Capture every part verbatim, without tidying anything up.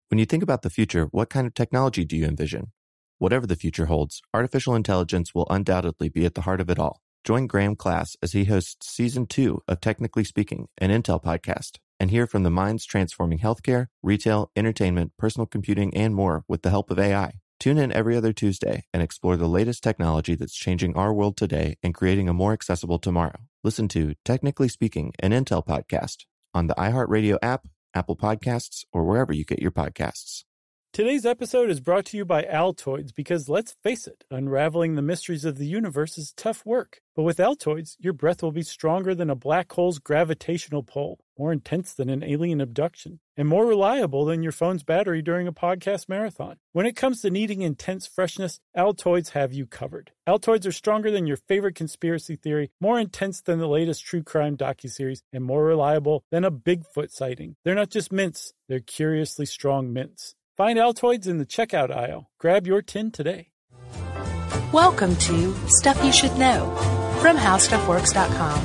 When you think about the future, what kind of technology do you envision? Whatever the future holds, artificial intelligence will undoubtedly be at the heart of it all. Join Graham Class as he hosts Season two of Technically Speaking, an Intel podcast, and hear from the minds transforming healthcare, retail, entertainment, personal computing, and more with the help of A I. Tune in every other Tuesday and explore the latest technology that's changing our world today and creating a more accessible tomorrow. Listen to Technically Speaking, an Intel podcast on the iHeartRadio app, Apple Podcasts, or wherever you get your podcasts. Today's episode is brought to you by Altoids because, let's face it, unraveling the mysteries of the universe is tough work. But with Altoids, your breath will be stronger than a black hole's gravitational pull, more intense than an alien abduction, and more reliable than your phone's battery during a podcast marathon. When it comes to needing intense freshness, Altoids have you covered. Altoids are stronger than your favorite conspiracy theory, more intense than the latest true crime docuseries, and more reliable than a Bigfoot sighting. They're not just mints, they're curiously strong mints. Find Altoids in the checkout aisle. Grab your tin today. Welcome to Stuff You Should Know from How Stuff Works dot com.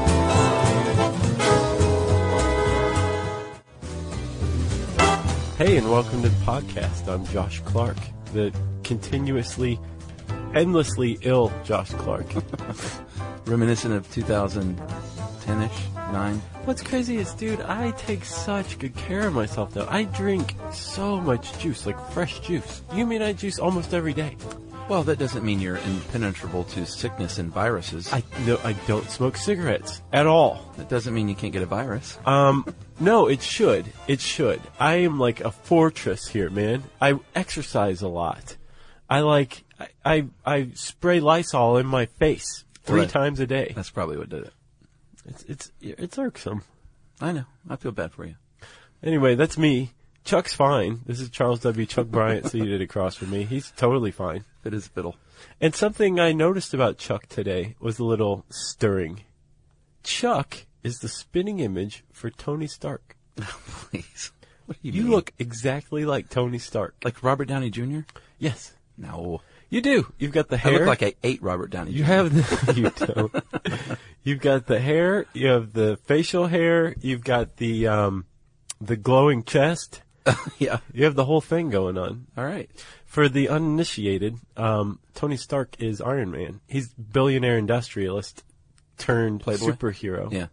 Hey, and welcome to the podcast. I'm Josh Clark, the continuously, endlessly ill Josh Clark. Reminiscent of two thousand ten-ish, nine. What's crazy is, dude, I take such good care of myself, though. I drink so much juice, like fresh juice. You mean I juice almost every day? Well, that doesn't mean you're impenetrable to sickness and viruses. I no, I don't smoke cigarettes at all. That doesn't mean you can't get a virus. Um, no, it should. It should. I am like a fortress here, man. I exercise a lot. I like, I, I, I spray Lysol in my face three Right. times a day. That's probably what did it. It's, it's, it's irksome. I know. I feel bad for you. Anyway, that's me. Chuck's fine. This is Charles W. Chuck Bryant seated across from me. He's totally fine. It is fiddle. And something I noticed about Chuck today was a little stirring. Chuck is the spinning image for Tony Stark. Please. What do you, You mean? look exactly like Tony Stark. like Robert Downey Junior? Yes, No. you do. You've got the I hair. look like I ate Robert Downey You Junior have the, you don't. You've got the hair, you have the facial hair, you've got the, um, the glowing chest. Yeah. You have the whole thing going on. All right. For the uninitiated, um, Tony Stark is Iron Man. He's billionaire industrialist turned Playboy? superhero. Yeah.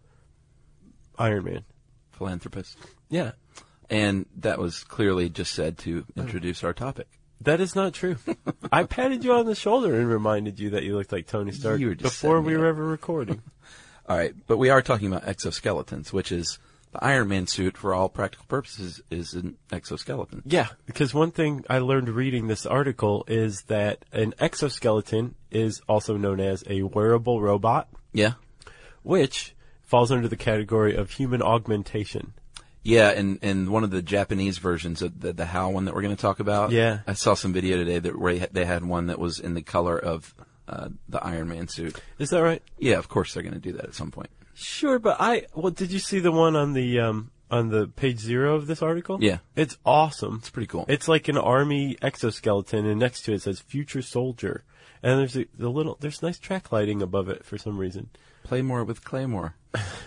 Iron Man. Philanthropist. Yeah. And that was clearly just said to introduce our topic. That is not true. I patted you on the shoulder and reminded you that you looked like Tony Stark You were just before setting we me were up. ever recording. All right. But we are talking about exoskeletons, which is the Iron Man suit, for all practical purposes, is an exoskeleton. Yeah, because one thing I learned reading this article is that an exoskeleton is also known as a wearable robot, Yeah. which falls under the category of human augmentation. Yeah, and, and one of the Japanese versions of the, the HAL one that we're going to talk about. Yeah. I saw some video today that where they had one that was in the color of uh, the Iron Man suit. Is that right? Yeah, of course they're going to do that at some point. Sure, but I well, did you see the one on the um on the page zero of this article? Yeah. It's awesome. It's pretty cool. It's like an army exoskeleton, and next to it says "Future Soldier," and there's a, the little there's nice track lighting above it for some reason. Play more with Claymore.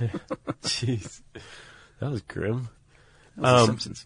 Jeez, that was grim. That was Um, The Simpsons.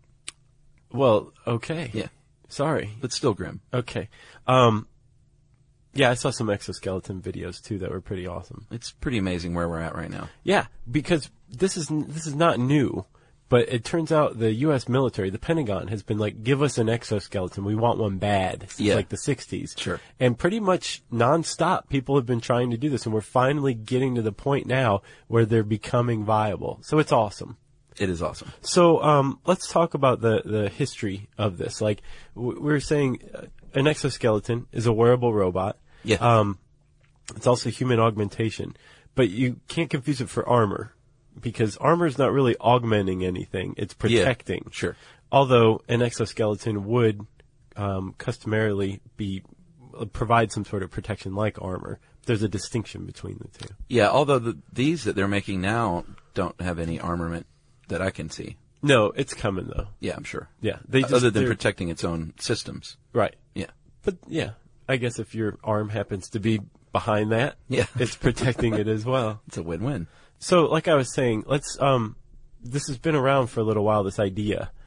Well, okay. Yeah, Sorry. but still grim. Okay. Um, yeah, I saw some exoskeleton videos too that were pretty awesome. It's pretty amazing where we're at right now. Yeah, because this is this is not new, but it turns out the U S military, the Pentagon, has been like, give us an exoskeleton. We want one bad since Yeah. like the sixties. Sure. And pretty much nonstop, people have been trying to do this, and we're finally getting to the point now where they're becoming viable. So it's awesome. It is awesome. So um, let's talk about the, the history of this. Like w- we were saying, uh, an exoskeleton is a wearable robot. Yeah. Um, it's also human augmentation, but you can't confuse it for armor, because armor is not really augmenting anything; it's protecting. Yeah, sure. Although an exoskeleton would um, customarily be provide some sort of protection like armor. There's a distinction between the two. Yeah, although the, these that they're making now don't have any armament that I can see. No, it's coming though. Yeah, I'm sure. Yeah, they just, Other than they're- protecting its own systems. right. Yeah. But yeah, I guess if your arm happens to be behind that, Yeah. it's protecting it as well. It's a win-win. So, like I was saying, let's um, this has been around for a little while. This idea,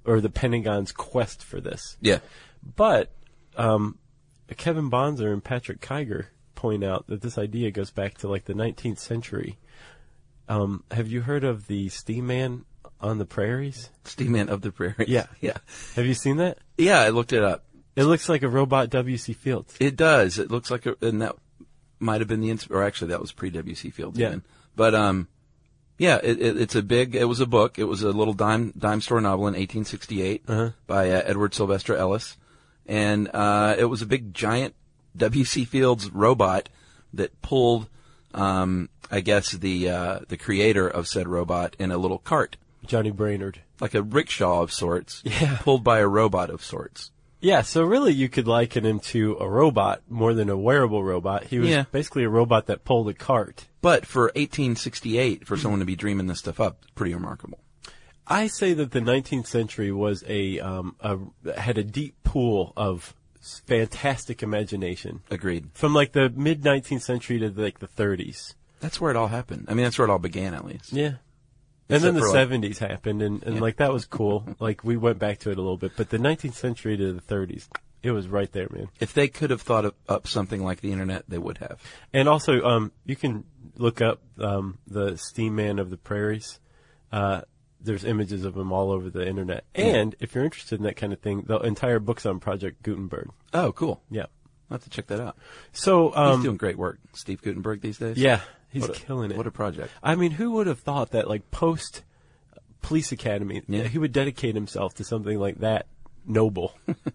or the Pentagon's quest for this. Yeah. But um, Kevin Bonser and Patrick Kiger point out that this idea goes back to like the nineteenth century. Um, have you heard of the Steam Man on the Prairies? Steam Man of the Prairies. Yeah. Yeah. Have you seen that? Yeah, I looked it up. It looks like a robot W C Fields. It does. It looks like a, and that might have been the, ins- or actually that was pre-W C Fields. Yeah. Even. But, um, yeah, it, it, it's a big, it was a book. It was a little dime, dime store novel in eighteen sixty-eight Uh-huh. by uh, Edward Sylvester Ellis. And, uh, it was a big giant W C Fields robot that pulled, um, I guess the, uh, the creator of said robot in a little cart. Johnny Brainerd. Like a rickshaw of sorts. Yeah. Pulled by a robot of sorts. Yeah, so really you could liken him to a robot more than a wearable robot. He was Yeah. basically a robot that pulled a cart. But for eighteen sixty-eight, for someone to be dreaming this stuff up, pretty remarkable. I say that the nineteenth century was a, um, a had a deep pool of fantastic imagination. Agreed. From like the mid nineteenth century to like the thirties. That's where it all happened. I mean, that's where it all began, at least. Yeah. And Except then the for, like- seventies happened, and, and Yeah. like that was cool. Like we went back to it a little bit, but the nineteenth century to the thirties, it was right there, man. If they could have thought of, up something like the internet, they would have. And also, um, you can look up um, the Steam Man of the Prairies. Uh, there's images of him all over the internet. And if you're interested in that kind of thing, the entire book's on Project Gutenberg. Oh, cool. Yeah. I'll have to check that out. So, um, He's doing great work, Steve Gutenberg, these days. yeah, he's What a- killing it. What a project. I mean, who would have thought that, like, post Police Academy, Yeah. he would dedicate himself to something like that noble?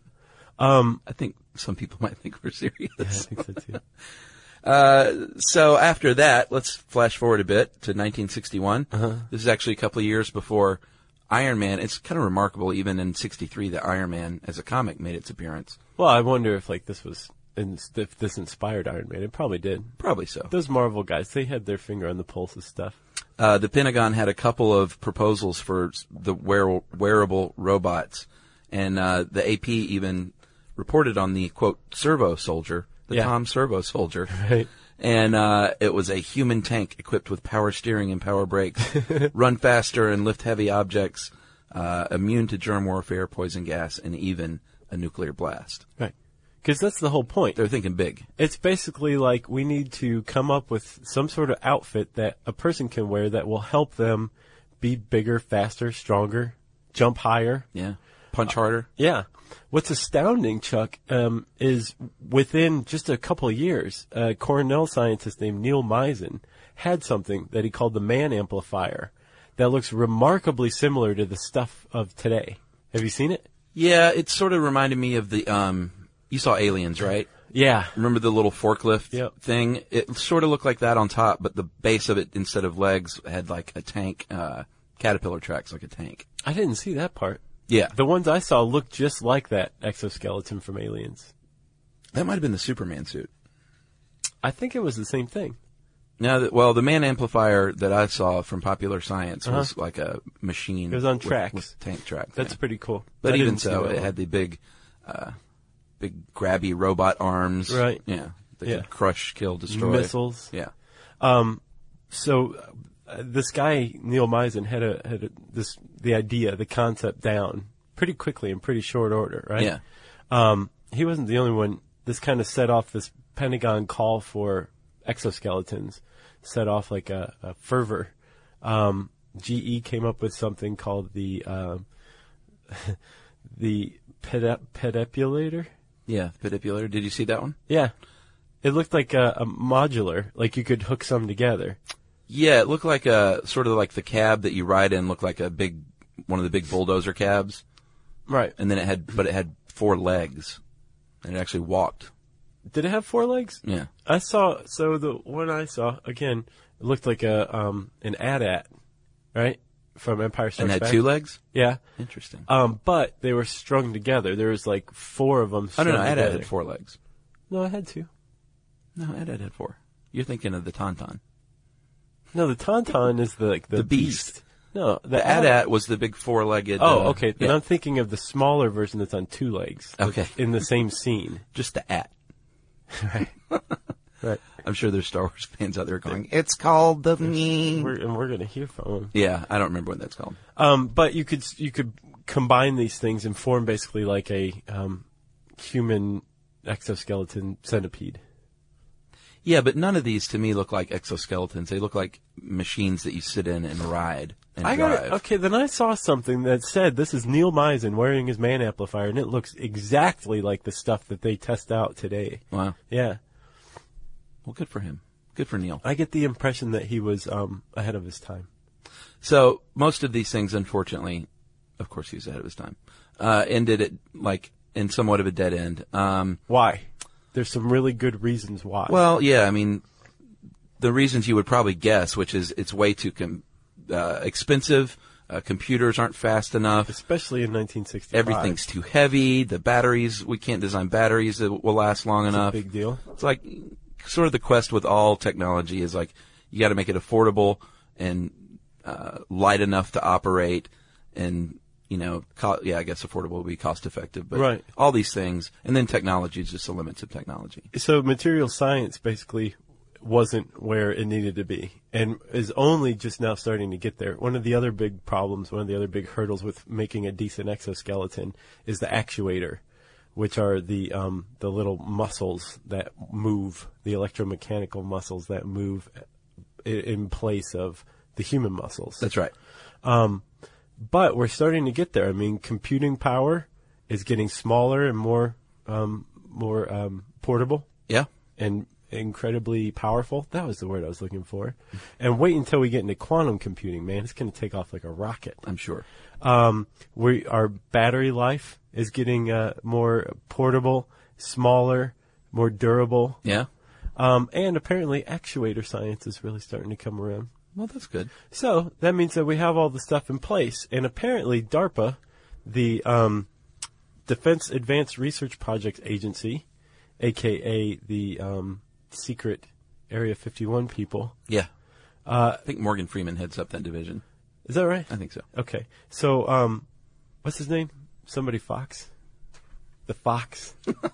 I think some people might think we're serious. I think so too. Uh, so after that, let's flash forward a bit to nineteen sixty-one. Uh-huh. This is actually a couple of years before Iron Man. It's kind of remarkable, even in sixty-three, that Iron Man as a comic made its appearance. Well, I wonder if, like, this was, if this inspired Iron Man. It probably did. Probably so. Those Marvel guys, they had their finger on the pulse of stuff. Uh, the Pentagon had a couple of proposals for s- the wear- wearable robots, and uh, the A P even reported on the, quote, servo soldier, the Yeah. Tom Servo soldier. Right. And uh, it was a human tank equipped with power steering and power brakes, run faster and lift heavy objects, uh, immune to germ warfare, poison gas, and even a nuclear blast. Right. Because that's the whole point. They're thinking big. It's basically like we need to come up with some sort of outfit that a person can wear that will help them be bigger, faster, stronger, jump higher. Yeah. Punch harder. Yeah. What's astounding, Chuck, um, is within just a couple of years, a Cornell scientist named Neil Misen had something that he called the Man Amplifier that looks remarkably similar to the stuff of today. Have you seen it? Yeah, it sort of reminded me of the, um, you saw Aliens, right? Yeah. Remember the little forklift Yep. thing? It sort of looked like that on top, but the base of it, instead of legs, had like a tank, uh, caterpillar tracks like a tank. I didn't see that part. Yeah. The ones I saw looked just like that exoskeleton from Aliens. That might have been the Superman suit. I think it was the same thing. No, the, well, the Man Amplifier that I saw from Popular Science was like a machine. It was on with- tracks. With tank track. That's thing. pretty cool. But I even didn't see so, that it one. had the big, uh, big grabby robot arms. Right. Yeah. That Yeah. could crush, kill, destroy. missiles. Yeah. So uh, this guy Neil Misen had a had a, this the idea, the concept down pretty quickly in pretty short order, right? Yeah. Um, he wasn't the only one. This kind of set off this Pentagon call for exoskeletons, set off like a, a fervor. Um, G E came up with something called the um, the pedep- pedepulator. Yeah. Pedipulator. Did you see that one? Yeah, it looked like a, a modular, like you could hook some together. Yeah, it looked like a sort of like the cab that you ride in looked like a big, one of the big bulldozer cabs, Right. and then it had, but it had four legs, and it actually walked. Did it have four legs? Yeah. I saw, so the one I saw, again, it looked like a, um, an A T A T, right? From Empire Strikes And had Back. two legs? Yeah. Interesting. Um, but they were strung together. There was like four of them Oh, strung no, no, Ed together. had four legs. No, I had two. No, Ed had four. You're thinking of the Tauntaun. No, the Tauntaun is the, like, the, The beast. No, the, The A T A T. A T A T was the big four-legged. Oh, uh, okay. Then yeah. I'm thinking of the smaller version that's on two legs. Okay. In the same scene. Just the A T. Right. Right. I'm sure there's Star Wars fans out there going, it's called the me. We're, and we're going to hear from them. Yeah, I don't remember what that's called. Um, but you could you could combine these things and form basically like a um, human exoskeleton centipede. Yeah, but none of these to me look like exoskeletons. They look like machines that you sit in and ride and I drive. got it. Okay, then I saw something that said this is Neil Misen wearing his man amplifier, and it looks exactly like the stuff that they test out today. Wow. Yeah. Well, good for him. Good for Neil. I get the impression that he was um, ahead of his time. So most of these things, unfortunately, of course he was ahead of his time, uh, ended at like in somewhat of a dead end. Um, Why? There's some really good reasons why. well, yeah, I mean, the reasons you would probably guess, which is it's way too com- uh, expensive. Uh, computers aren't fast enough. Especially in nineteen sixty-five. Everything's too heavy. The batteries, we can't design batteries that will last long It's enough. a big deal. It's like sort of the quest with all technology is like you got to make it affordable and uh, light enough to operate, and you know, co- yeah, I guess affordable would be cost effective, but Right. all these things, and then technology is just the limits of technology. So material science basically wasn't where it needed to be and is only just now starting to get there. One of the other big problems, one of the other big hurdles with making a decent exoskeleton is the actuator, which are the um, the little muscles that move, the electromechanical muscles that move i- in place of the human muscles. That's right. But we're starting to get there. I mean, computing power is getting smaller and more um, more um, portable Yeah. and incredibly powerful. That was the word I was looking for. And wait until we get into quantum computing, man. It's going to take off like a rocket. I'm sure. Um, we our battery life is getting uh, more portable, smaller, more durable, Yeah. um, and apparently actuator science is really starting to come around. Well, that's good. So that means that we have all the stuff in place, and apparently DARPA, the um, Defense Advanced Research Projects Agency, aka the um, secret Area fifty-one people. Yeah. Uh, I think Morgan Freeman heads up that division. is that right? I think so. Okay. So, um, what's his name? Somebody Fox? The Fox?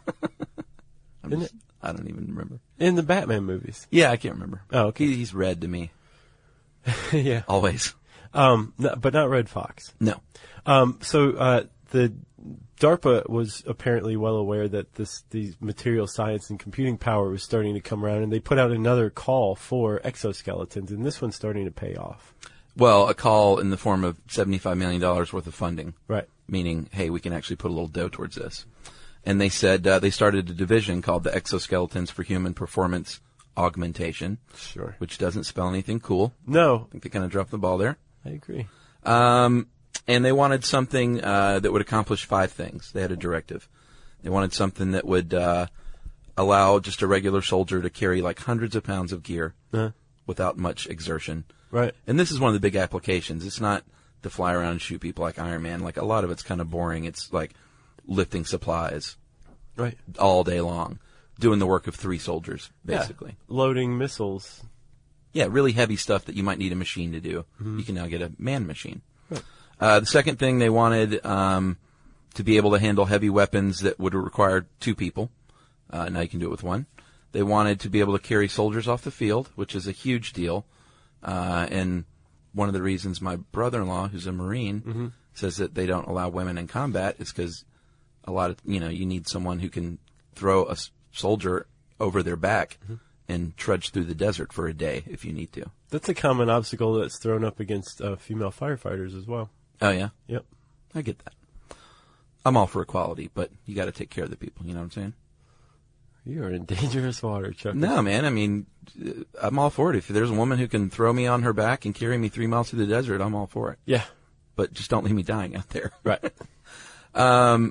I'm Isn't just, I don't even remember. In the Batman movies. Yeah, I can't remember. Oh, okay. He, he's red to me. Yeah. Always. Um, no, but not Red Fox. No. Um, so, uh, the DARPA was apparently well aware that this, these material science and computing power was starting to come around, and they put out another call for exoskeletons, and this one's starting to pay off. Well, a call in the form of seventy-five million dollars worth of funding. Right. Meaning, hey, we can actually put a little dough towards this. And they said uh, they started a division called the Exoskeletons for Human Performance Augmentation, Sure. which doesn't spell anything cool. No, I think they kind of dropped the ball there. I agree. Um, and they wanted something uh, that would accomplish five things. They had a directive. They wanted something that would uh, allow just a regular soldier to carry like hundreds of pounds of gear Uh, without much exertion. right. And this is one of the big applications. It's not to fly around and shoot people like Iron Man. Like a lot of it's kind of boring. It's like lifting supplies Right. all day long, doing the work of three soldiers, basically. Yeah. Loading missiles. Yeah, really heavy stuff that you might need a machine to do. You can now get a man machine. Uh, the second thing they wanted um, to be able to handle heavy weapons that would require two people. Uh, now you can do it with one. They wanted to be able to carry soldiers off the field, which is a huge deal. Uh, and one of the reasons my brother-in-law, who's a Marine, Mm-hmm. says that they don't allow women in combat is because a lot of, you know, you need someone who can throw a s- soldier over their back Mm-hmm. and trudge through the desert for a day if you need to. That's a common obstacle that's thrown up against uh, female firefighters as well. Oh, yeah? Yep. I get that. I'm all for equality, but you got to take care of the people, you know what I'm saying? You are in dangerous water, Chuck. No, man, I mean, uh, I'm all for it. If there's a woman who can throw me on her back and carry me three miles through the desert, I'm all for it. Yeah. But just don't leave me dying out there. Right. Um,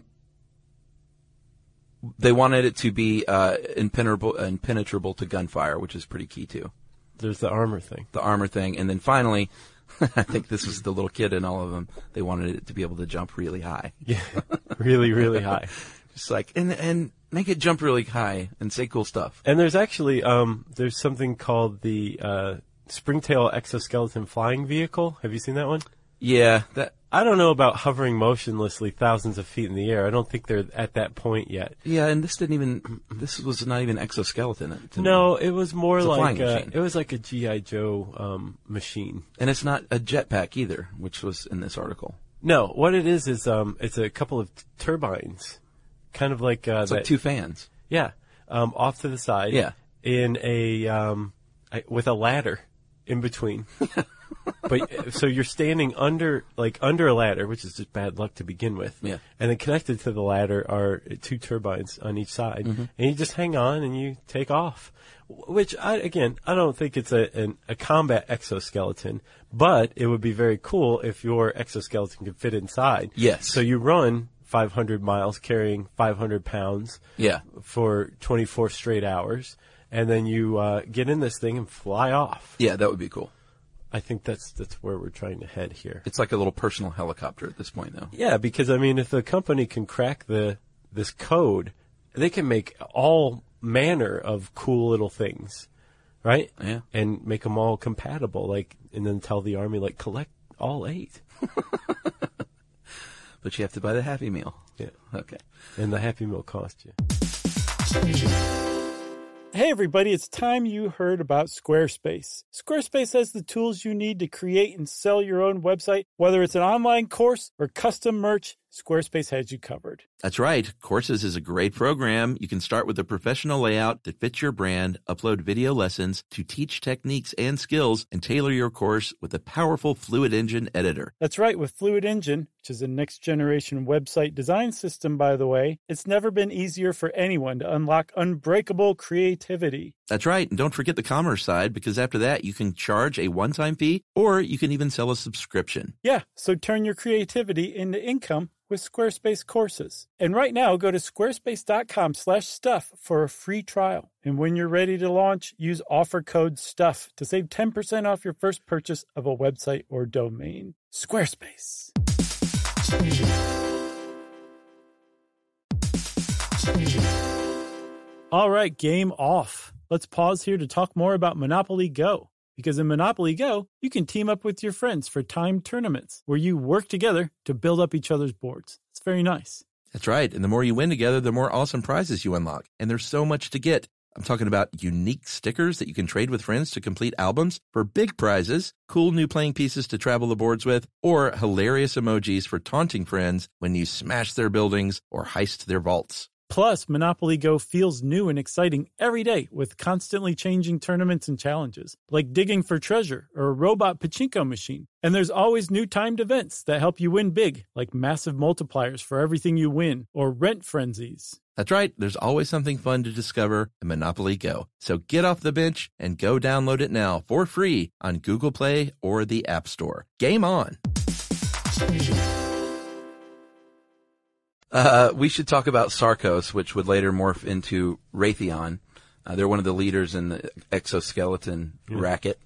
they wanted it to be uh, impenetrable, impenetrable to gunfire, which is pretty key too. There's the armor thing. The armor thing, and then finally, I think this was the little kid in all of them. They wanted it to be able to jump really high, Yeah. really, really high. just like and and make it jump really high and say cool stuff. And there's actually um, there's something called the uh, Springtail Exoskeleton Flying Vehicle. Have you seen that one? Yeah, that I don't know about hovering motionlessly thousands of feet in the air. I don't think they're at that point yet. yeah, and this didn't even. This was not even exoskeleton. to me. No, it was more It's a like flying uh, machine. it was like a G I. Joe um, machine. and it's not a jetpack either, which was in this article. No, what it is is um, it's a couple of t- turbines, kind of like uh, It's that, like two fans. yeah, um, off to the side. Yeah. In a um, I, with a ladder in between. But so you're standing under, like under a ladder, which is just bad luck to begin with. Yeah. And then connected to the ladder are two turbines on each side, Mm-hmm. and you just hang on and you take off. Which I again, I don't think it's a an, a combat exoskeleton, but it would be very cool if your exoskeleton could fit inside. Yes. So you run five hundred miles carrying five hundred pounds. Yeah. For twenty-four straight hours, and then you uh, get in this thing and fly off. Yeah, that would be cool. I think that's that's where we're trying to head here. It's like a little personal helicopter at this point, though. Yeah, because I mean, if the company can crack the this code, they can make all manner of cool little things, right? Yeah. And make them all compatible, like, and then tell the Army, like, collect all eight. But you have to buy the Happy Meal. Yeah. Okay. And the Happy Meal cost you. Hey everybody, it's time you heard about Squarespace. Squarespace has the tools you need to create and sell your own website. Whether it's an online course or custom merch, Squarespace has you covered. That's right. Courses is a great program. You can start with a professional layout that fits your brand, upload video lessons to teach techniques and skills, and tailor your course with a powerful Fluid Engine editor. That's right, with Fluid Engine, which is a next-generation website design system, by the way, it's never been easier for anyone to unlock unbreakable creativity. That's right. And don't forget the commerce side, because after that, you can charge a one-time fee, or you can even sell a subscription. Yeah, so turn your creativity into income with Squarespace courses. And right now, go to squarespace.com slash stuff for a free trial. And when you're ready to launch, use offer code STUFF to save ten percent off your first purchase of a website or domain. Squarespace. All right, game off. Let's pause here to talk more about Monopoly Go. Because in Monopoly Go, you can team up with your friends for timed tournaments where you work together to build up each other's boards. It's very nice. That's right. And the more you win together, the more awesome prizes you unlock. And there's so much to get. I'm talking about unique stickers that you can trade with friends to complete albums for big prizes, cool new playing pieces to travel the boards with, or hilarious emojis for taunting friends when you smash their buildings or heist their vaults. Plus, Monopoly Go feels new and exciting every day with constantly changing tournaments and challenges, like digging for treasure or a robot pachinko machine. And there's always new timed events that help you win big, like massive multipliers for everything you win or rent frenzies. That's right. There's always something fun to discover in Monopoly Go. So get off the bench and go download it now for free on Google Play or the App Store. Game on. Uh, we should talk about Sarcos, which would later morph into Raytheon. Uh, they're one of the leaders in the exoskeleton Yeah. racket.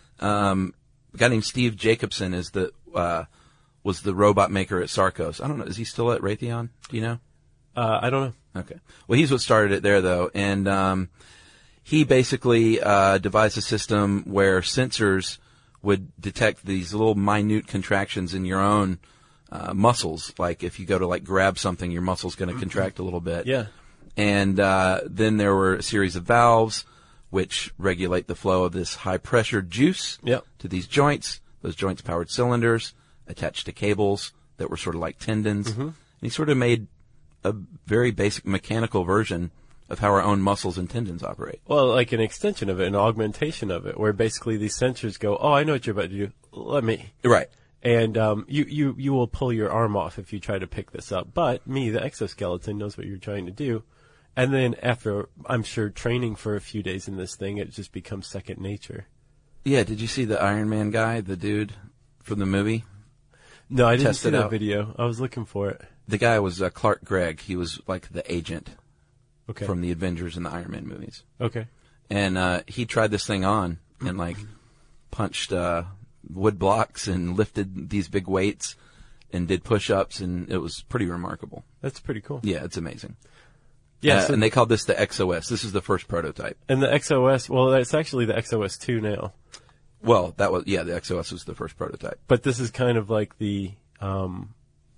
Um, a guy named Steve Jacobson is the uh, was the robot maker at Sarcos. I don't know. Is he still at Raytheon? Do you know? Uh, I don't know. Okay. Well, he's what started it there, though, and um, he basically uh, devised a system where sensors would detect these little minute contractions in your own uh, muscles. Like if you go to like grab something, your muscle's going to contract a little bit. Yeah. And uh, then there were a series of valves which regulate the flow of this high-pressure juice Yep. to these joints. Those joints powered cylinders attached to cables that were sort of like tendons. Mm-hmm. And he sort of made a very basic mechanical version of how our own muscles and tendons operate. Well, like an extension of it, an augmentation of it, where basically these sensors go, oh, I know what you're about to do. Let me. Right. And um, you, you, you will pull your arm off if you try to pick this up. But me, the exoskeleton, knows what you're trying to do. And then after, I'm sure, training for a few days in this thing, it just becomes second nature. Yeah, did you see the Iron Man guy, the dude from the movie? No, I didn't Test see it that out. video. I was looking for it. The guy was uh, Clark Gregg. He was like the agent Okay. from the Avengers and the Iron Man movies. Okay. And uh, he tried this thing on and like punched uh, wood blocks and lifted these big weights and did push-ups, and it was pretty remarkable. That's pretty cool. Yeah, it's amazing. Yeah, Uh, so- and they called this the X O S. This is the first prototype. And the X O S, well, it's actually the X O S two now. Well, that was yeah, the X O S was the first prototype. But this is kind of like the um,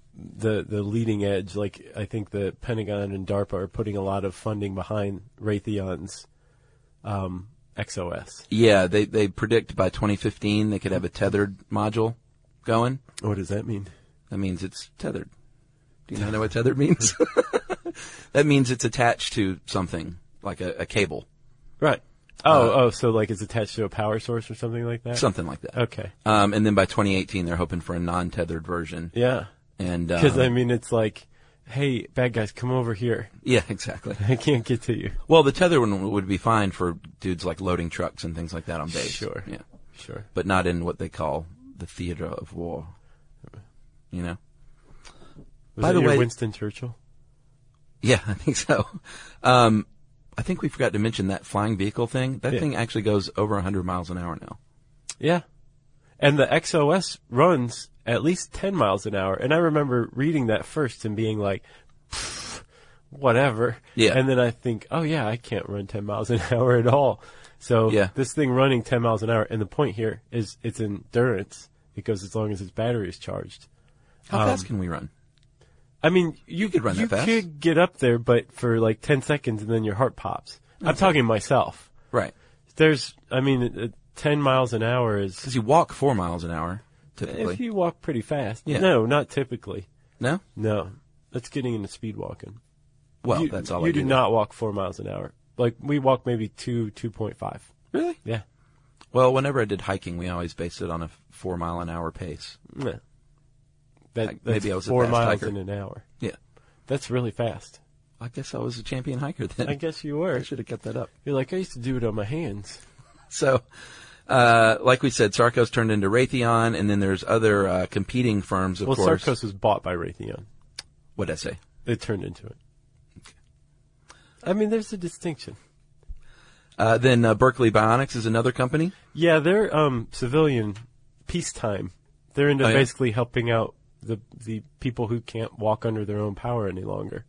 the the leading edge. Like I think the Pentagon and DARPA are putting a lot of funding behind Raytheon's um, X O S. Yeah, they they predict by twenty fifteen they could have a tethered module going. What does that mean? That means it's tethered. Do you not know what tethered means? That means it's attached to something, like a, a cable. Right. Oh, Uh, oh, so like it's attached to a power source or something like that? Something like that. Okay. Um, and then by twenty eighteen, they're hoping for a non-tethered version. Yeah. And Because, um, I mean, it's like, hey, bad guys, come over here. yeah, exactly. I can't get to you. Well, the tethered one would be fine for dudes like loading trucks and things like that on base. Sure. Yeah. Sure. But not in what they call the theater of war. You know? Was By it the your way- Winston Churchill? Yeah, I think so. Um, I think we forgot to mention that flying vehicle thing. That Yeah. thing actually goes over one hundred miles an hour now. Yeah. And the X O S runs at least ten miles an hour. And I remember reading that first and being like, "Pfft, whatever. Yeah. And then I think, oh yeah, I can't run ten miles an hour at all. So Yeah. this thing running ten miles an hour, and the point here is its endurance. It goes as long as its battery is charged. How Um, fast can we run? I mean, you, could run that you fast. could get up there, but for like ten seconds and then your heart pops. I'm talking myself. Right. There's, I mean, uh, ten miles an hour is, Because you walk four miles an hour, typically. if you walk pretty fast. Yeah. No, not typically. No? No. That's getting into speed walking. Well, you, that's all You I do do. not walk four miles an hour. Like, we walk maybe two, two point five. Really? Yeah. Well, whenever I did hiking, we always based it on a four mile an hour pace. Yeah. That, Like, that's maybe I was a four fast miles hiker. in an hour. Yeah. That's really fast. I guess I was a champion hiker then. I guess you were. I should have kept that up. You're like, I used to do it on my hands. So, uh, like we said, Sarcos turned into Raytheon, and then there's other uh, competing firms, of Well, course. Sarcos was bought by Raytheon. What'd I say? It turned into it. I mean, there's a distinction. Uh, then uh, Berkeley Bionics is another company. Yeah, they're um, civilian peacetime. They're into Oh, yeah? basically helping out the the people who can't walk under their own power any longer.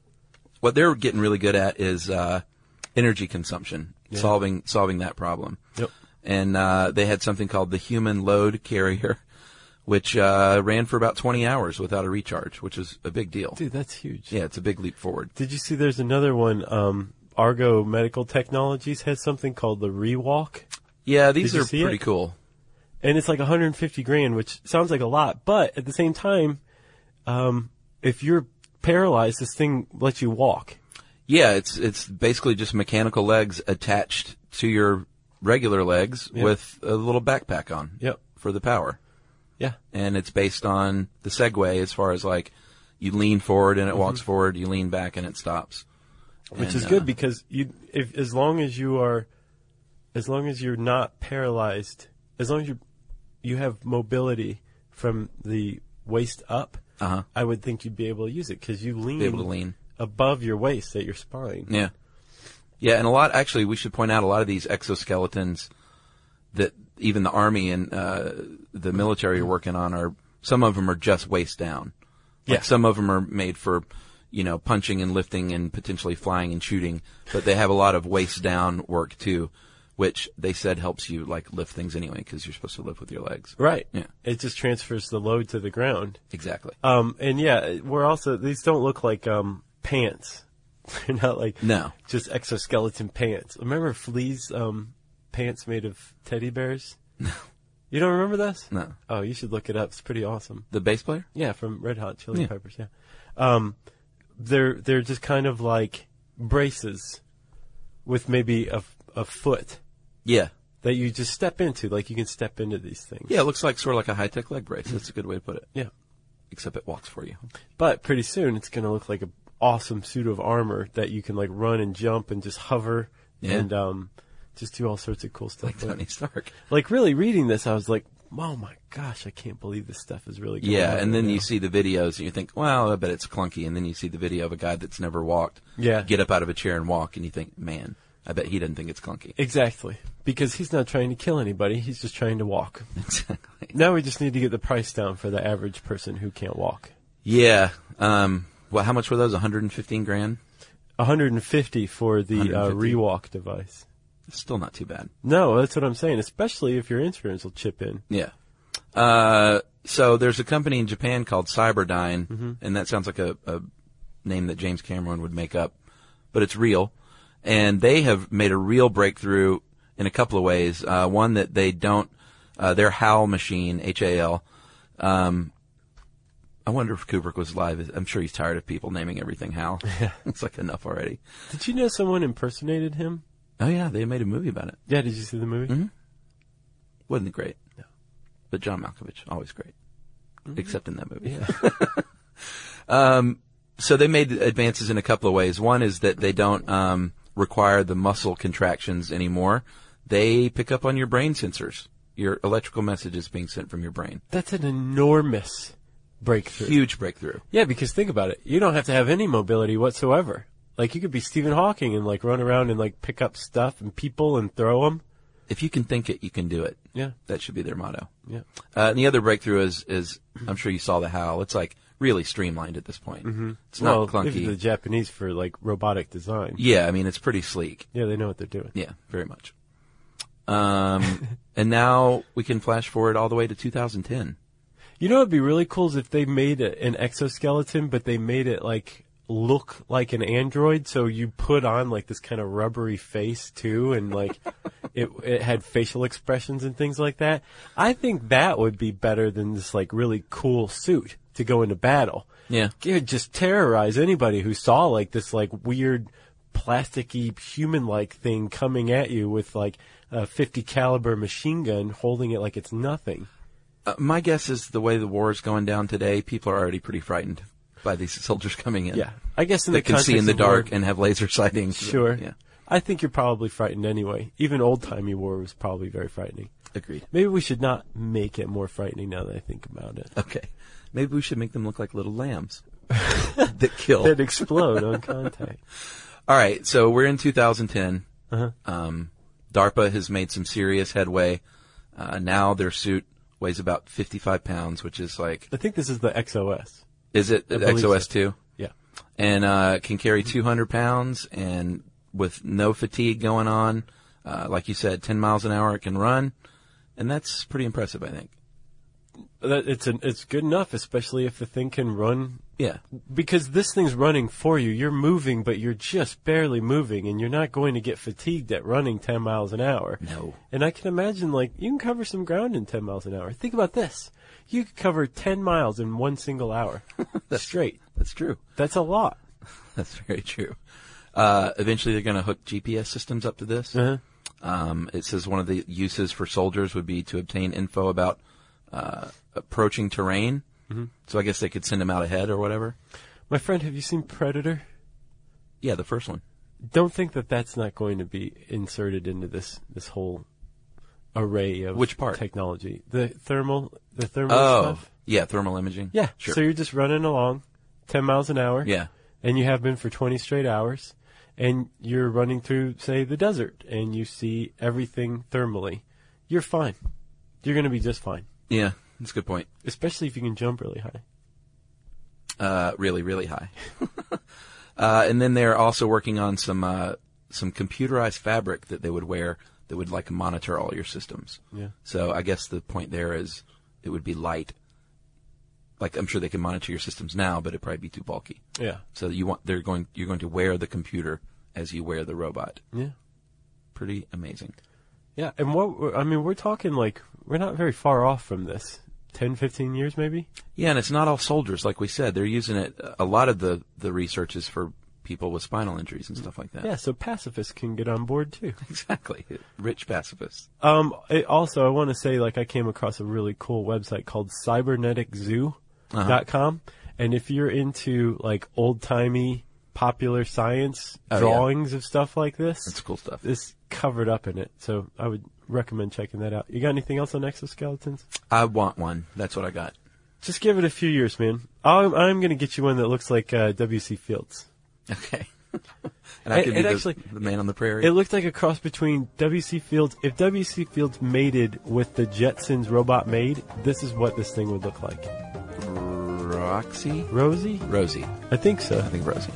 What they're getting really good at is uh, energy consumption, Yeah. solving solving that problem. Yep. And uh, they had something called the Human Load Carrier, which uh, ran for about twenty hours without a recharge, which is a big deal. Dude, that's huge. Yeah, it's a big leap forward. Did you see there's another one, um, Argo Medical Technologies has something called the Rewalk? Yeah, these Did you are see pretty it? cool. And it's like one hundred fifty grand, which sounds like a lot, but at the same time, um, if you're paralyzed, this thing lets you walk. Yeah, it's it's basically just mechanical legs attached to your regular legs Yep. with a little backpack on. Yep. For the power. Yeah. And it's based on the Segway as far as like you lean forward and it walks forward, you lean back and it stops. Which And, is good uh, because you, if as long as you are, as long as you're not paralyzed, as long as you you have mobility from the waist up, Uh-huh. I would think you'd be able to use it because you lean, Be able to lean. above your waist at your spine. Yeah. Yeah, and a lot, actually, we should point out a lot of these exoskeletons that even the Army and uh, the military are working on are, some of them are just waist down. Like Yeah. Some of them are made for, you know, punching and lifting and potentially flying and shooting, but they have a lot of waist down work too, which they said helps you, like, lift things anyway because you're supposed to lift with your legs. Right. Yeah. It just transfers the load to the ground. Exactly. Um, and yeah, we're also, these don't look like, um, pants. They're not like, No. just exoskeleton pants. Remember Flea's, um, pants made of teddy bears? No. You don't remember this? No. Oh, you should look it up. It's pretty awesome. The bass player? Yeah, from Red Hot Chili Yeah. Peppers, yeah. Um, they're, they're just kind of like braces with maybe a, a foot Yeah. that you just step into, like you can step into these things. Yeah, it looks like sort of like a high-tech leg brace. That's a good way to put it. Yeah. Except it walks for you. But pretty soon it's going to look like an awesome suit of armor that you can like run and jump and just hover Yeah. and um, just do all sorts of cool stuff. Like with it. Tony Stark. Like really reading this, I was like, oh my gosh, I can't believe this stuff is really going Yeah, on and right then you now. see the videos and you think, well, I bet it's clunky. And then you see the video of a guy that's never walked Yeah. get up out of a chair and walk, and you think, man, I bet he doesn't think it's clunky. Exactly. Because he's not trying to kill anybody, he's just trying to walk. Exactly. Now we just need to get the price down for the average person who can't walk. Yeah. Um, well, how much were those? one hundred fifteen grand? one hundred fifty for the uh, one hundred fifty. Rewalk device. Still not too bad. No, that's what I'm saying, especially if your insurance will chip in. Yeah. Uh, so there's a company in Japan called Cyberdyne, Mm-hmm. and that sounds like a, a name that James Cameron would make up, but it's real. And they have made a real breakthrough in a couple of ways. Uh, one that they don't, uh, their HAL machine, H A L, um, I wonder if Kubrick was live. I'm sure he's tired of people naming everything Hal. Yeah. It's like enough already. Did you know someone impersonated him? Oh, yeah, they made a movie about it. Yeah, did you see the movie? Mm-hmm. Wasn't it great? No. But John Malkovich, always great. Mm-hmm. Except in that movie. Yeah. um, so they made advances in a couple of ways. One is that they don't um, require the muscle contractions anymore. They pick up on your brain sensors. Your electrical messages being sent from your brain. That's an enormous breakthrough. Huge breakthrough. Yeah, because think about it. You don't have to have any mobility whatsoever. Like, you could be Stephen Hawking and, like, run around and, like, pick up stuff and people and throw them. If you can think it, you can do it. Yeah. That should be their motto. Yeah. Uh, and the other breakthrough is, is, I'm sure you saw the HAL. It's, like, really streamlined at this point. Mm-hmm. It's well, not clunky. Maybe the Japanese for, like, robotic design. Yeah, I mean, it's pretty sleek. Yeah, they know what they're doing. Yeah, very much. Um, and now we can flash forward all the way to two thousand ten. You know what would be really cool is if they made a, an exoskeleton, but they made it, like, look like an android, so you put on, like, this kind of rubbery face, too, and, like, it, it had facial expressions and things like that. I think that would be better than this, like, really cool suit to go into battle. Yeah. It would just terrorize anybody who saw, like, this, like, weird, plasticky, human-like thing coming at you with, like, a fifty caliber machine gun holding it like it's nothing. Uh, my guess is the way the war is going down today, people are already pretty frightened by these soldiers coming in. Yeah. I guess in they the can see in the of war- dark and have laser sightings. Sure. Yeah. I think you're probably frightened anyway. Even old-timey war was probably very frightening. Agreed. Maybe we should not make it more frightening now that I think about it. Okay. Maybe we should make them look like little lambs that kill. That explode on contact. All right. So we're in two thousand ten. Uh-huh. Um, DARPA has made some serious headway. Uh, now their suit weighs about fifty-five pounds, which is like... I think this is the X O S. Is it the believe X O S so. two? Yeah. And uh, can carry two hundred pounds, and with no fatigue going on, uh, like you said, ten miles an hour it can run, and that's pretty impressive, I think. That it's an, it's good enough, especially if the thing can run. Yeah. Because this thing's running for you. You're moving, but you're just barely moving, and you're not going to get fatigued at running ten miles an hour. No. And I can imagine, like, you can cover some ground in ten miles an hour. Think about this. You could cover ten miles in one single hour. That's straight. That's true. That's a lot. That's very true. Uh, eventually they're going to hook G P S systems up to this. Uh-huh. Um, it says one of the uses for soldiers would be to obtain info about uh, approaching terrain. Mm-hmm. So I guess they could send them out ahead or whatever. My friend, have you seen Predator? Yeah, the first one. Don't think that that's not going to be inserted into this this whole array of Which part? technology. The thermal, the thermal Oh, stuff. yeah, thermal imaging. Yeah. Sure. So you're just running along, ten miles an hour. Yeah. And you have been for twenty straight hours, and you're running through, say, the desert, and you see everything thermally. You're fine. You're going to be just fine. Yeah, that's a good point. Especially if you can jump really high. Uh, really, really high. uh, and then they're also working on some uh, some computerized fabric that they would wear that would like monitor all your systems. Yeah. So I guess the point there is it would be light. Like I'm sure they can monitor your systems now, but it'd probably be too bulky. Yeah. So you want they're going you're going to wear the computer as you wear the robot. Yeah. Pretty amazing. Yeah, and what I mean, we're talking like we're not very far off from this. ten, fifteen years maybe? Yeah, and it's not all soldiers, like we said. They're using it. A lot of the, the research is for people with spinal injuries and stuff like that. Yeah, so pacifists can get on board too. Exactly. Rich pacifists. Um, it also, I want to say, like, I came across a really cool website called cybernetic zoo dot com. Uh-huh. And if you're into, like, old-timey popular science oh, drawings yeah. of stuff like this, That's cool stuff. it's covered up in it. So I would recommend checking that out. You got anything else on exoskeletons? I want one. That's what I got. Just give it a few years, man. I'm, I'm going to get you one that looks like uh, W C Fields. Okay. And I It- could be it the, actually- the man on the prairie. It looked like a cross between W C Fields. If W C Fields mated with the Jetsons robot maid, this is what this thing would look like. Roxy? Rosie? Rosie. I think so. I think Rosie.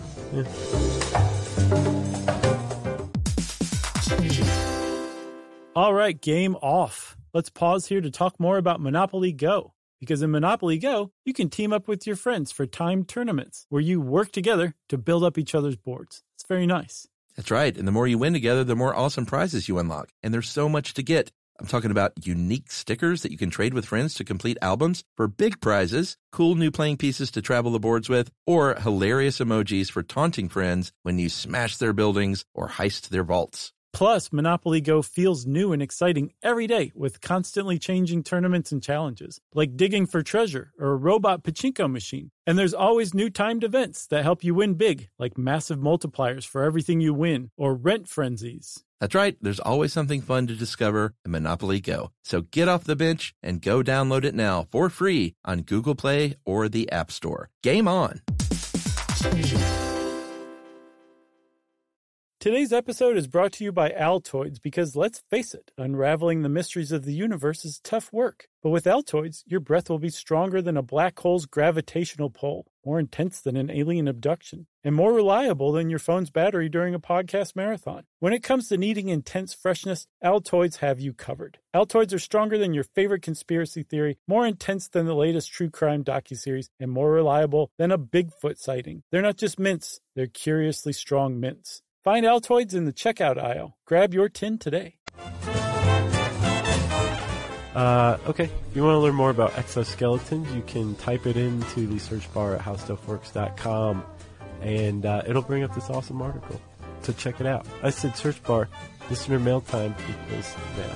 All right, game off. Let's pause here to talk more about Monopoly Go. Because in Monopoly Go, you can team up with your friends for timed tournaments where you work together to build up each other's boards. It's very nice. That's right. And the more you win together, the more awesome prizes you unlock. And there's so much to get. I'm talking about unique stickers that you can trade with friends to complete albums for big prizes, cool new playing pieces to travel the boards with, or hilarious emojis for taunting friends when you smash their buildings or heist their vaults. Plus, Monopoly Go feels new and exciting every day with constantly changing tournaments and challenges, like digging for treasure or a robot pachinko machine. And there's always new timed events that help you win big, like massive multipliers for everything you win or rent frenzies. That's right. There's always something fun to discover in Monopoly Go. So get off the bench and go download it now for free on Google Play or the App Store. Game on! Today's episode is brought to you by Altoids because, let's face it, unraveling the mysteries of the universe is tough work. But with Altoids, your breath will be stronger than a black hole's gravitational pull, more intense than an alien abduction, and more reliable than your phone's battery during a podcast marathon. When it comes to needing intense freshness, Altoids have you covered. Altoids are stronger than your favorite conspiracy theory, more intense than the latest true crime docuseries, and more reliable than a Bigfoot sighting. They're not just mints, they're curiously strong mints. Find Altoids in the checkout aisle. Grab your tin today. Uh, okay, if you want to learn more about exoskeletons, you can type it into the search bar at how stuff works dot com, and uh, it'll bring up this awesome article. So check it out. I said search bar, listener mail time equals mail.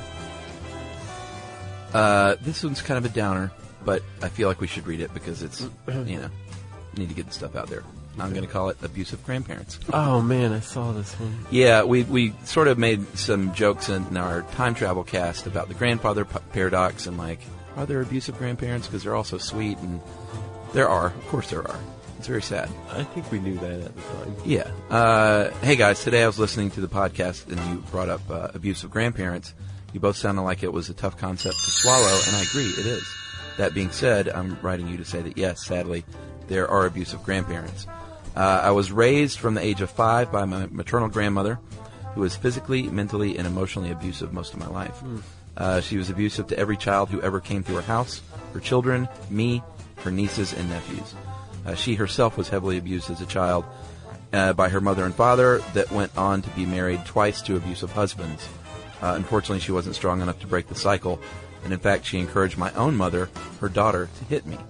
Uh, this one's kind of a downer, but I feel like we should read it because it's, you know, need to get the stuff out there. I'm going to call it abusive grandparents. Oh, man, I saw this one. Yeah, we we sort of made some jokes in our time travel cast about the grandfather p- paradox and, like, are there abusive grandparents because they're all so sweet? And there are. Of course there are. It's very sad. I think we knew that at the time. Yeah. Uh, hey, guys, today I was listening to the podcast and you brought up uh, abusive grandparents. You both sounded like it was a tough concept to swallow, and I agree, it is. That being said, I'm writing you to say that, yes, sadly, there are abusive grandparents. Uh, I was raised from the age of five by my maternal grandmother, who was physically, mentally, and emotionally abusive most of my life. Mm. Uh, she was abusive to every child who ever came through her house, her children, me, her nieces, and nephews. Uh, she herself was heavily abused as a child uh, by her mother and father that went on to be married twice to abusive husbands. Uh, unfortunately, she wasn't strong enough to break the cycle, and in fact, she encouraged my own mother, her daughter, to hit me.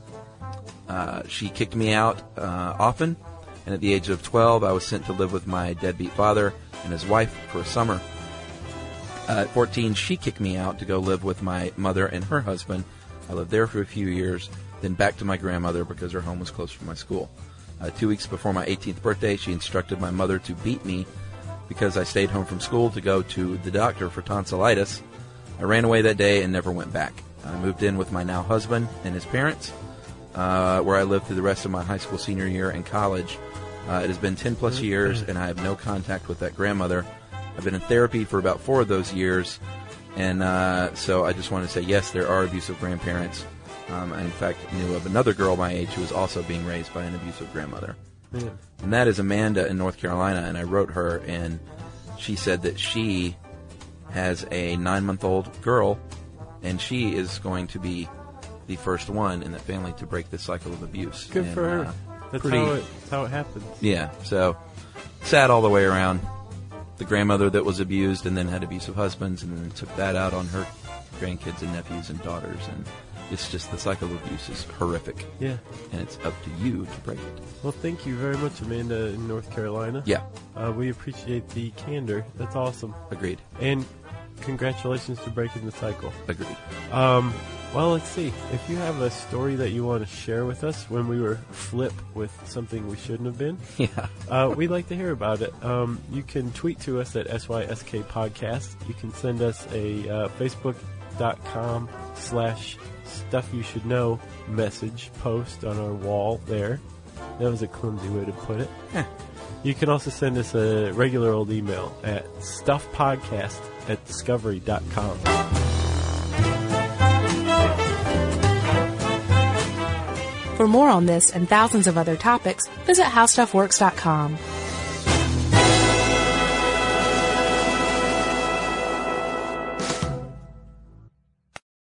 Uh, she kicked me out uh, often, and at the age of twelve, I was sent to live with my deadbeat father and his wife for a summer. Uh, at fourteen, she kicked me out to go live with my mother and her husband. I lived there for a few years, then back to my grandmother because her home was close from my school. Uh, two weeks before my eighteenth birthday, she instructed my mother to beat me because I stayed home from school to go to the doctor for tonsillitis. I ran away that day and never went back. I moved in with my now husband and his parents, uh, where I lived through the rest of my high school senior year and college. Uh, it has been ten plus years, and I have no contact with that grandmother. I've been in therapy for about four of those years, and uh, so I just want to say, yes, there are abusive grandparents. Um, I, in fact, knew of another girl my age who was also being raised by an abusive grandmother. Yeah. And that is Amanda in North Carolina, and I wrote her, and she said that she has a nine-month-old girl, and she is going to be the first one in the family to break this cycle of abuse. Good and, for her. Uh, That's pretty, how it, that's how it happens. Yeah, so sad all the way around. The grandmother that was abused and then had abusive husbands and then took that out on her grandkids and nephews and daughters. And it's just the cycle of abuse is horrific. Yeah. And it's up to you to break it. Well, thank you very much, Amanda in North Carolina. Yeah. Uh, we appreciate the candor. That's awesome. Agreed. And congratulations to breaking the cycle. Agreed. Um... Well, let's see. If you have a story that you want to share with us when we were flip with something we shouldn't have been, yeah, uh, we'd like to hear about it. Um, you can tweet to us at S Y S K Podcast. You can send us a uh, Facebook.com slash Stuff You Should Know message post on our wall there. That was a clumsy way to put it. Yeah. You can also send us a regular old email at stuffpodcast at discovery dot com. For more on this and thousands of other topics, visit how stuff works dot com.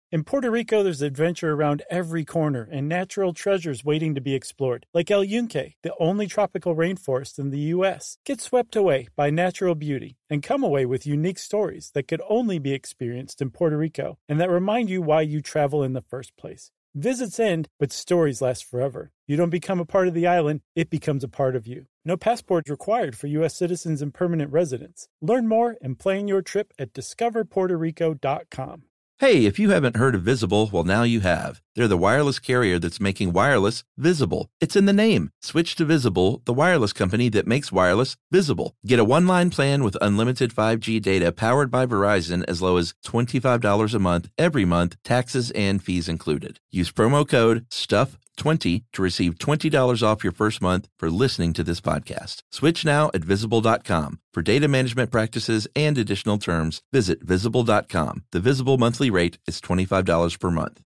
In Puerto Rico, there's adventure around every corner and natural treasures waiting to be explored, like El Yunque, the only tropical rainforest in the U S. Get swept away by natural beauty and come away with unique stories that could only be experienced in Puerto Rico and that remind you why you travel in the first place. Visits end, but stories last forever. You don't become a part of the island, it becomes a part of you. No passport required for U S citizens and permanent residents. Learn more and plan your trip at discover puerto rico dot com. Hey, if you haven't heard of Visible, well, now you have. They're the wireless carrier that's making wireless visible. It's in the name. Switch to Visible, the wireless company that makes wireless visible. Get a one-line plan with unlimited five G data powered by Verizon as low as twenty-five dollars a month every month, taxes and fees included. Use promo code stuff twenty to receive twenty dollars off your first month for listening to this podcast. Switch now at visible dot com. For data management practices and additional terms, visit visible dot com. The Visible monthly rate is twenty-five dollars per month.